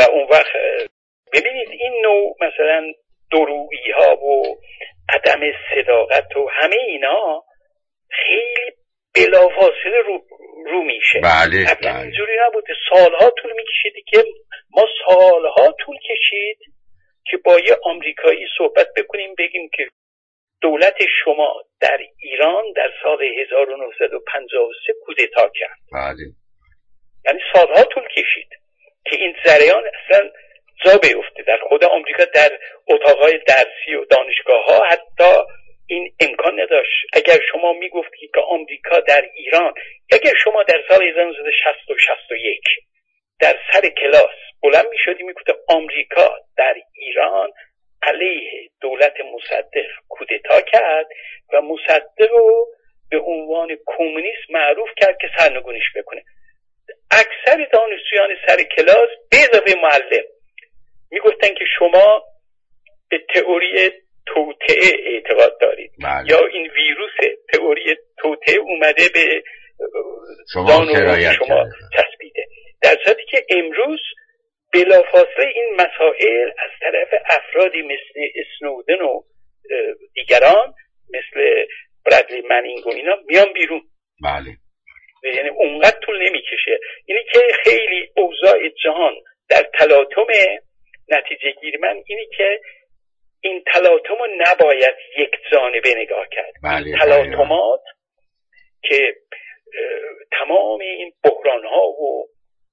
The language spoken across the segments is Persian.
اون وقت ببینید این نوع مثلا درویی ها و عدم صداقت و همه اینا خیلی بلافاصله رو میشه. بله قبلا اینجوری نبوده، سالها طول میکشیدی که ما سالها طول کشید که با یه آمریکایی صحبت بکنیم بگیم که دولت شما در ایران در سال 1953 کودتا کرد. بله. یعنی سالها طول کشید که این جریان اصلا جا بیفته در خود آمریکا، در اتاقهای درسی و دانشگاه ها حتی این امکان نداشت. اگر شما میگفتی که آمریکا در ایران، اگر شما در سال 1960 و 61 در سر کلاس بلند میشدی میگفتی آمریکا در ایران علیه دولت مصدق کودتا کرد و مصدق رو به عنوان کمونیست معروف کرد که سرنگونیش بکنه، اکثر دانشجویان سر کلاس به اضافه معلم میگفتن که شما به تئوری توطئه اعتقاد دارید. بله. یا این ویروس تئوری توطئه اومده به شما سرایت شما چسبیده، در صورتی که امروز بلافاصله این مسائل از طرف افرادی مثل اسنودن و دیگران مثل برادلی منینگ و اینا میان بیرون. بله. یعنی اونقدر طول نمیکشه. اینی که خیلی اوضاع جهان در تلاطم، نتیجه گیری من اینی که این تلاطم رو نباید یک جانبه نگاه کرد. بله. تلاطمات که تمام این بحران ها و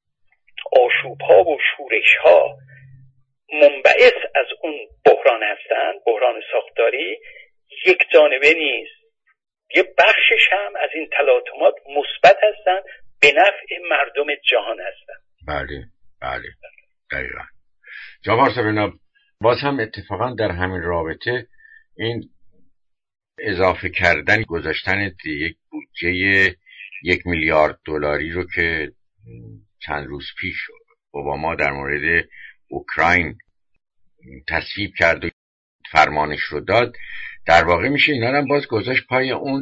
آشوب ها و شورش ها منبعث از اون بحران هستن، بحران ساختاری، یک جانبه نیست. یه بخشش هم از این تلاطمات مثبت هستن، به نفع مردم جهان هستن. بله بله دقیقا. جناب سبینا، باز هم اتفاقا در همین رابطه این اضافه کردن، گذاشتن یک بودجه 1 میلیارد دلاری رو که چند روز پیش اوباما در مورد اوکراین تصویب کرد و فرمانش رو داد، در واقع میشه اینا هم باز گذاشت پای اون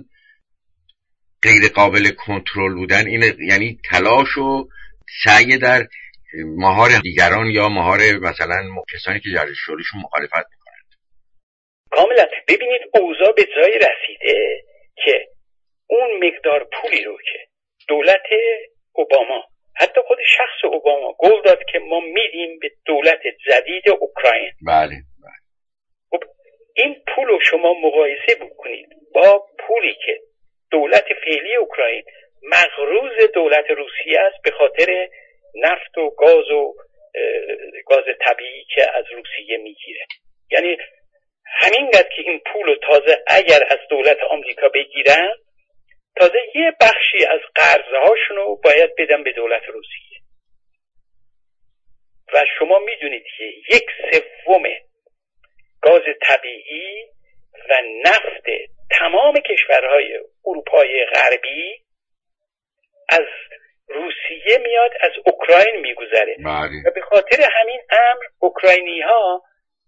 غیر قابل کنترل بودن، این یعنی تلاش و سعی در مهار دیگران یا مهار مثلا کسانی که در شغلشون مخالفت میکنند. کاملا. ببینید اوضاع به جای رسیده که اون مقدار پولی رو که دولت اوباما، حتی خود شخص اوباما قول داد که ما میدیم به دولت جدید اوکراین. بله. خب این پول رو شما مقایسه بکنید با پولی که دولت فعلی اوکراین مقروض دولت روسیه است به خاطر نفت و گاز طبیعی که از روسیه میگیره. یعنی همینقدر که این پول رو تازه اگر از دولت آمریکا بگیرن، تازه یه بخشی از قرضهاشون رو باید بدن به دولت روسیه. و شما میدونید که 1/3 گاز طبیعی و نفت تمام کشورهای اروپای غربی از روسیه میاد، از اوکراین میگذره. و به خاطر همین امر اوکراینی ها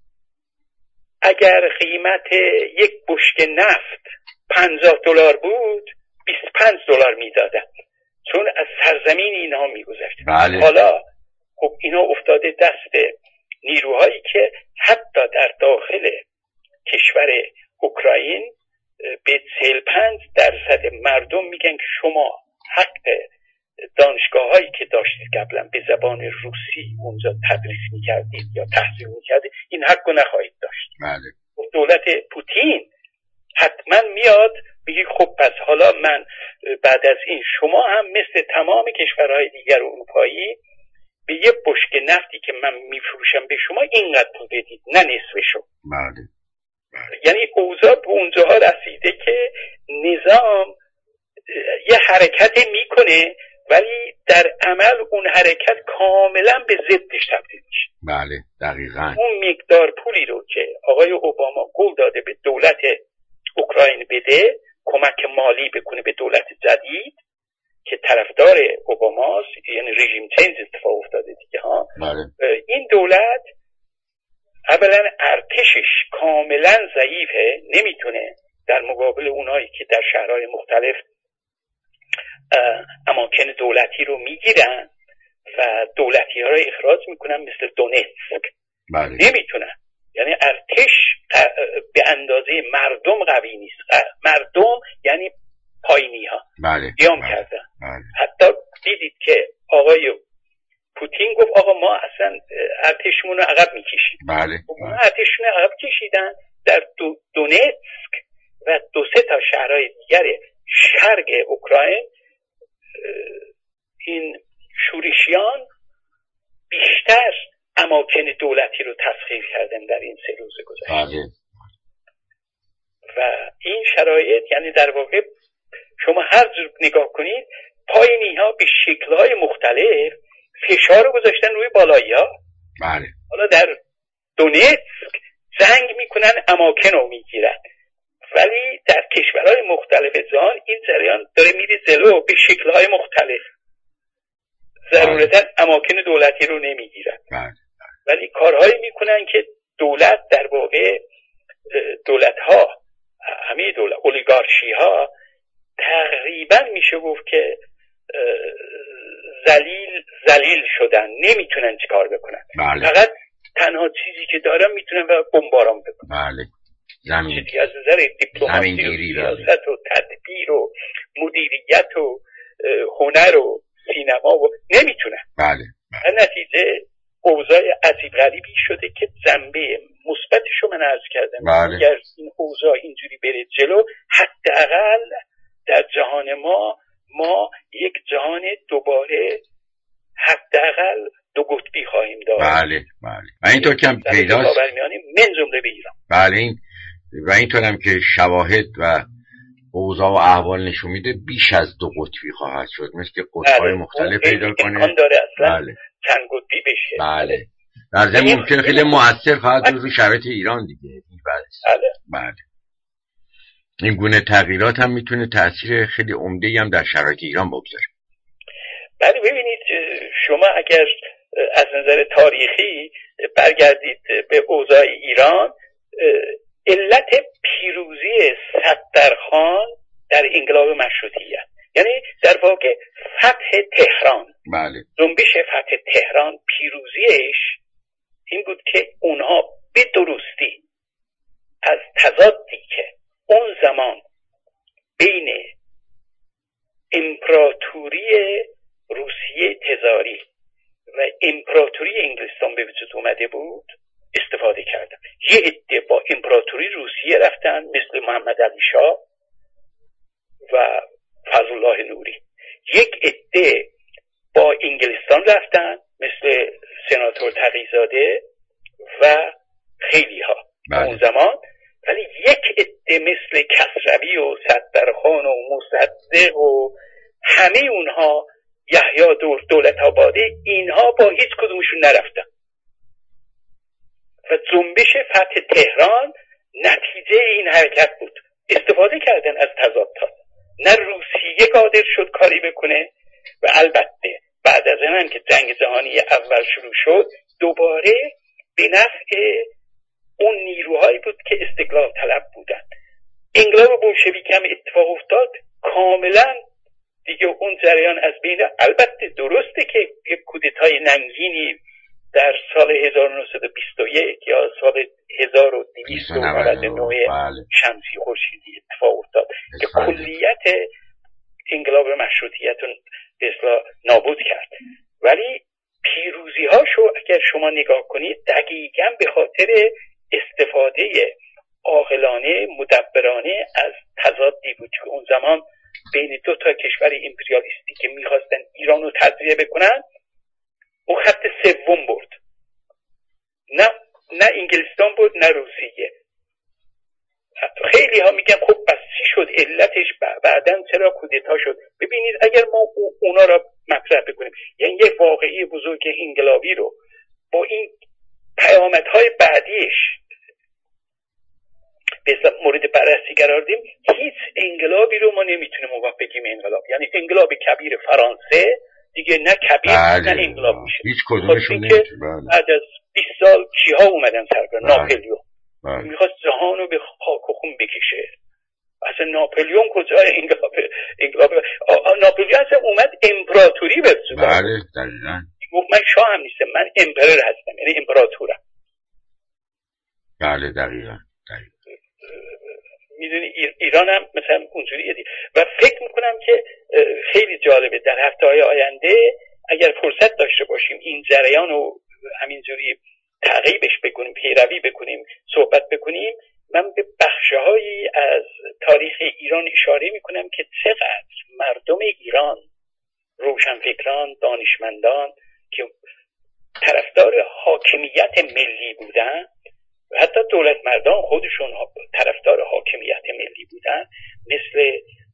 اگر قیمت یک بشکه نفت $50 بود، $25 میدادن، چون از سرزمین اینها میگذشت. حالا خب اینا افتاده دست نیروهایی که حتی در داخل کشور اوکراین به 45% مردم میگن که شما حق دانشگاه هایی که داشتید قبلا به زبان روسی اونجا تدریس میکردید یا تحصیل میکردید، این حق رو نخواهید داشت. دولت پوتین حتما میاد میگه خب پس حالا من بعد از این شما هم مثل تمام کشورهای دیگر اروپایی به یه بشکه نفتی که من میفروشم به شما اینقدر پول بدید، نه نصفشو. یعنی اوضاع به اونجاها رسیده که نظام یه حرکت میکنه ولی در عمل اون حرکت کاملا به ضدش تبدیل میشه. بله دقیقاً. اون مقدار پولی رو که آقای اوباما قول داده به دولت اوکراین بده، کمک مالی بکنه به دولت جدید که طرفدار اوباماست، یعنی رژیم چنج اتفاق افتاده دیگه ها. این دولت اولا ارتشش کاملا ضعیفه، نمیتونه در مقابل اونایی که در شهرهای مختلف اماکن دولتی رو میگیرن و دولتی ها رو اخراج میکنن مثل دونتسک. نمیتونن، یعنی ارتش به اندازه مردم قوی نیست. مردم یعنی پایینی ها قیام کردن. حتی دیدید که آقای پوتین گفت آقا ما اصلا ارتشمون رو عقب میکشیم. ارتششون رو عقب کشیدن. در دونتسک و 2-3 تا شهرهای دیگر شرق اوکراین این شورشیان بیشتر اماکن دولتی رو تسخیر کردن در این 3 روز گذشته. و این شرایط، یعنی در واقع شما هر جور نگاه کنید پایینی ها به شکل‌های مختلف فشار رو گذاشتن روی بالایی ها. حالا در دونتسک جنگ میکنن، اماکن رو میگیرن، ولی در کشورهای مختلف جهان این جریان داره میره جلو به شکل‌های مختلف. ضرورتاً اماکن دولتی رو نمیگیرن، ولی کارهایی میکنن که دولت در واقع دولت‌ها، همه اولیگارشی ها تقریبا میشه گفت که ذلیل شدن، نمیتونن چیکار بکنن. فقط تنها چیزی که دارن میتونن بمباران بکنن. چیزی از نظر دیپلماسی و سیاست و تدبیر و مدیریت و هنر و سینما و نمیتونن. در نتیجه اوضاع عجیب غریبی شده که جنبه مثبتش رو من عرض کردم. اگر این اوضاع اینجوری بره جلو، حداقل در جهان ما یک جهان دوباره حداقل 2 قطبی خواهیم داشت. و اینطور که پیداست من جمله به ایران. و اینطور هم که شواهد و اوضاع و احوال نشون میده بیش از 2 قطبی خواهد شد، مثل که قطب‌های مختلف پیدا کنه. امکان داره اصلا چند قطبی بشه. در ضمن ممکنه خیلی مؤثر خواهد بود روی شرایط ایران دیگه. این گونه تغییرات هم میتونه تأثیر خیلی عمده‌ای هم در شرایط ایران بگذاره. ببینید شما اگر از نظر تاریخی برگردید به اوضاع ایران، علت پیروزی صدرخان در انقلاب مشروطیت، یعنی در واقع فتح تهران، جنبش فتح تهران، پیروزیش این بود که اونها به درستی از تضادی که اون زمان بین امپراتوری روسیه تزاری و امپراتوری انگلستان به وجود اومده بود استفاده کردن. یه عده با امپراتوری روسیه رفتن مثل محمد علی شاه و فضل الله نوری، یک عده با انگلستان رفتن مثل سناتور تقی‌زاده و خیلی ها اون زمان، ولی یک عده مثل کسروی و صدرخان و مصدق و همه اونها، یحیی دولت‌آبادی، اینها با هیچ کدومشون نرفتن و جنبش فتح تهران نتیجه این حرکت بود. استفاده کردن از تضادها. نه روسیه قادر شد کاری بکنه و البته بعد از این که جنگ جهانی اول شروع شد دوباره به نفع اون نیروهایی بود که استقلال طلب بودن. انقلاب بولشویک هم اتفاق افتاد، کاملا دیگه اون جریان از بین. البته درسته که یک کودتای ننگینی در سال 1921 یا سال 1299 شمسی خورشیدی اتفاق افتاد که کلیت انقلاب مشروطیت رو به اصطلاح نابود کرد، ولی پیروزی هاشو اگر شما نگاه کنید دقیقاً به خاطر استفاده عاقلانه مدبرانه از تضادی بود که اون زمان بین 2 تا کشور امپریالیستی که میخواستن ایران رو تجزیه بکنن، اون خط سوم برد. نه انگلستان بود نه روسیه. خیلی ها میگن خب بس چی شد، علتش بعدن چرا کودتا شد. ببینید اگر ما اونا را مطرح بکنیم، یعنی یک واقعی بزرگ انقلابی رو با این پیامدهای بعدیش به مورد بررسی قرار دیم، هیچ انقلابی رو ما نمیتونیم بگیم انقلاب. یعنی انقلاب کبیر فرانسه دیگه نه کبیر نه انقلاب میشه. هیچ کدومشون نمیشه. بعد از 20 سال کیها اومدن سرکار؟ ناپلیون میخواست جهان رو به خاک و خون بکشه. اصلا ناپلیون کجای انقلاب ناپلیون اصلا اومد امپراتوری بسازه. گفت من شاه هم نیستم، من امپرر هستم، یعنی امپراتورم. بله دقیقاً. میدونی ایران هم مثلا اونجوریه و فکر میکنم که خیلی جالبه در هفته‌های آینده اگر فرصت داشته باشیم این جریان رو همینجوری تعقیبش بکنیم، پیروی بکنیم، صحبت بکنیم، من به بخشهایی از تاریخ ایران اشاره میکنم که چقدر مردم ایران، روشنفکران، دانشمندان که طرفدار حاکمیت ملی بودن، حتی دولت مردان خودشون طرفدار حاکمیت ملی بودن، مثل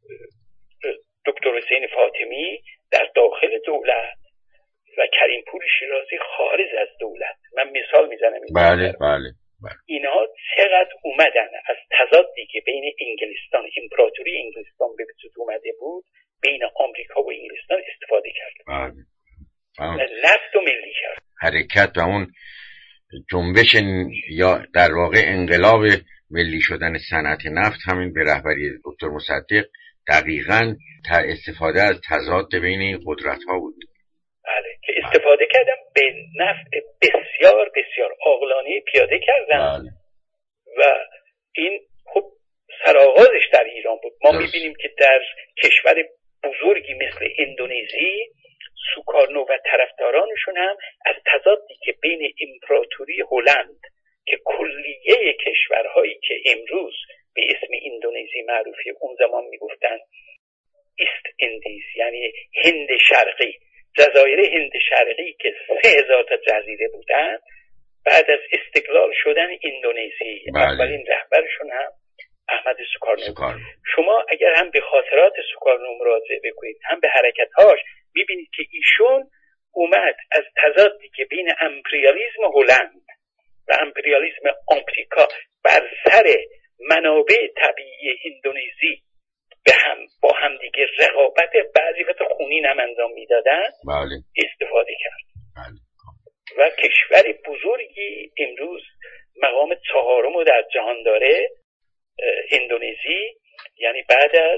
دکتر حسین فاطمی در داخل دولت و کریم پور شیرازی خارج از دولت. من مثال میزنم. بله. اینها چقدر اومدن از تضادی که بین انگلستان، امپراتوری انگلستان به وجود اومده بود، بین آمریکا و انگلستان استفاده کرد. نفت و ملی کرد. حرکت و اون جنبش یا در واقع انقلاب ملی شدن صنعت نفت همین به رهبری دکتر مصدق دقیقاً استفاده از تضاد بین این قدرت‌ها بود. بله که استفاده کردن به نفع بسیار بسیار عاقلانه پیاده کردن. بله. و این خب سرآغازش در ایران بود. ما می‌بینیم که در کشور بزرگی مثل اندونزی سوکارنو و طرفدارانشون هم از تضادی که بین امپراتوری هلند که کلیه کشورهایی که امروز به اسم اندونزی معروفی، اون زمان میگفتن ایست اندیز یعنی هند شرقی، جزایر هند شرقی که 3000 تا جزیره بودن، بعد از استقلال شدن اندونزی اولین رهبرشون هم احمد سوکارنو. شما اگر هم به خاطرات سوکارنو مراجعه بکنید هم به حرکت‌هاش، می‌بینید که ایشون اومد از تضادی که بین امپریالیسم هلند و امپریالیسم آمریکا بر سر منابع طبیعی اندونزی با هم دیگه رقابت بعضی وقت خونین هم انجام میدادن. بله. استفاده کرد. بله. و کشور بزرگی امروز مقام 4 در جهان داره، اندونزی، یعنی بعد از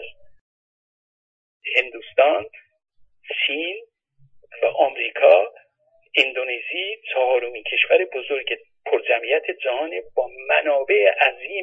هندوستان، چین و آمریکا، اندونزی 4مین کشور بزرگ پرجمعیت جهان با منابع عظیم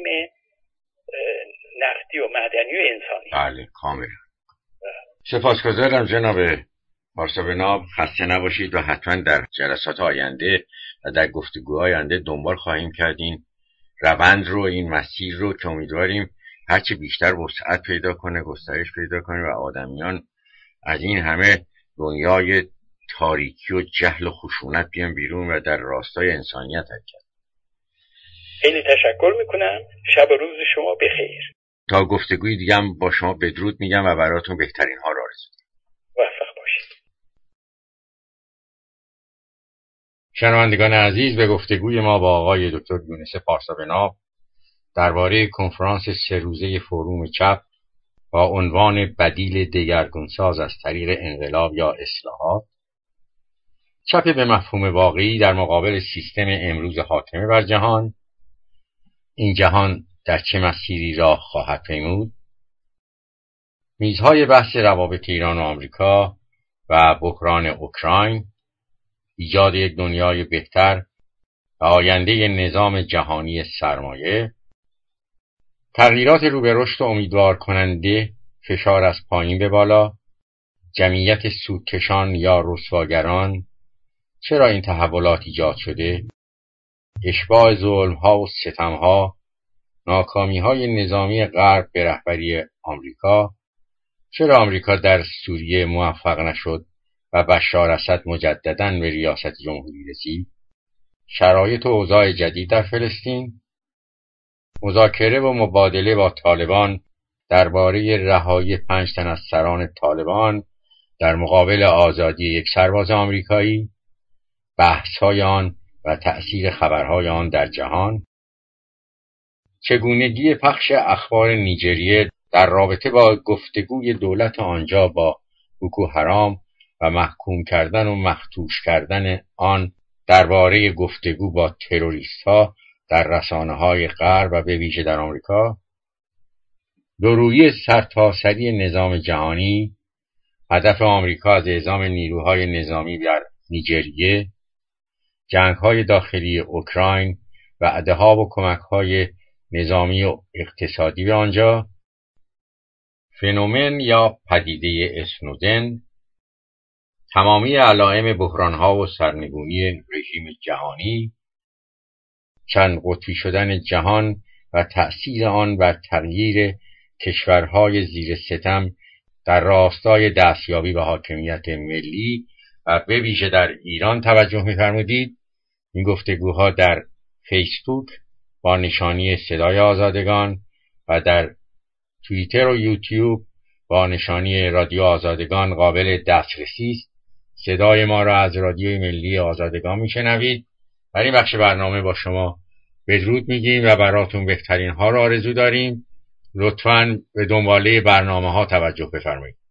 نفتی و معدنی و انسانی. بله کاملا. سپاسگزارم جناب پارسابناب، خسته نباشید و حتما در جلسات آینده و در گفتگوهای آینده دنبال خواهیم کرد این روند رو، این مسیر رو که امیدواریم هرچی بیشتر وسعت پیدا کنه، گسترش پیدا کنه و آدمیان از این همه دنیای تاریکی و جهل و خشونت بیان بیرون و در راستای انسانیت حرکت. خیلی تشکر میکنم. شب و روز شما بخیر. تا گفتگوی دیگه هم با شما بدرود میگم و براتون بهترین ها را آرزو می‌کنم. موفق باشید. شنوندگان عزیز، به گفتگوی ما با آقای دکتر یونس پارسابناب درباره کنفرانس 3 روزه فروم چپ با عنوان بدیل دگرگونساز از طریق انقلاب یا اصلاحات، چپ به مفهوم واقعی در مقابل سیستم امروز حاکم بر جهان، این جهان در چه مسیری راه خواهد پیمود، میزهای بحث روابط ایران و آمریکا و بحران اوکراین، ایجاد یک دنیای بهتر و آینده نظام جهانی سرمایه، تغییرات رو به رشد و امیدوار کننده، فشار از پایین به بالا، جمعیت سودکشان یا رسواگران، چرا این تحولات ایجاد شده، اشباع ظلم‌ها و ستم‌ها، ناکامی‌های نظامی غرب به رهبری آمریکا، چرا آمریکا در سوریه موفق نشد و بشار اسد مجدداً به ریاست جمهوری رسید، شرایط و اوضاع جدید در فلسطین، مذاکره و مبادله با طالبان درباره رهایی 5 تن از سران طالبان در مقابل آزادی یک سرباز آمریکایی، بحث‌های آن و تأثیر خبرهای آن در جهان، چگونگی پخش اخبار نیجریه در رابطه با گفتگوی دولت آنجا با بوکو حرام و محکوم کردن و مختوش کردن آن درباره گفتگو با تروریست‌ها در رسانه‌های غرب و به ویژه در آمریکا، دورویی سرتاسری نظام جهانی، هدف آمریکا از اعزام نیروهای نظامی در نیجریه، جنگ‌های داخلی اوکراین، وعده‌ها و کمک‌های نظامی و اقتصادی به آنجا، فنومن یا پدیده اسنودن، تمامی علائم بحران‌ها و سرنگونی رژیم جهانی، چند قطبی شدن جهان و تأثیر آن بر تغییر کشورهای زیر ستم در راستای دستیابی به حاکمیت ملی و به ویژه در ایران توجه می‌فرمودید. این گفتگوها در فیسبوک با نشانی صدای آزادگان و در توییتر و یوتیوب با نشانی رادیو آزادگان قابل دسترسی است. صدای ما را از رادیوی ملی آزادگان میشنوید. در این بخش برنامه با شما بدرود میگیم و براتون بهترین ها را آرزو داریم. لطفاً به دنباله برنامه ها توجه بفرمایید.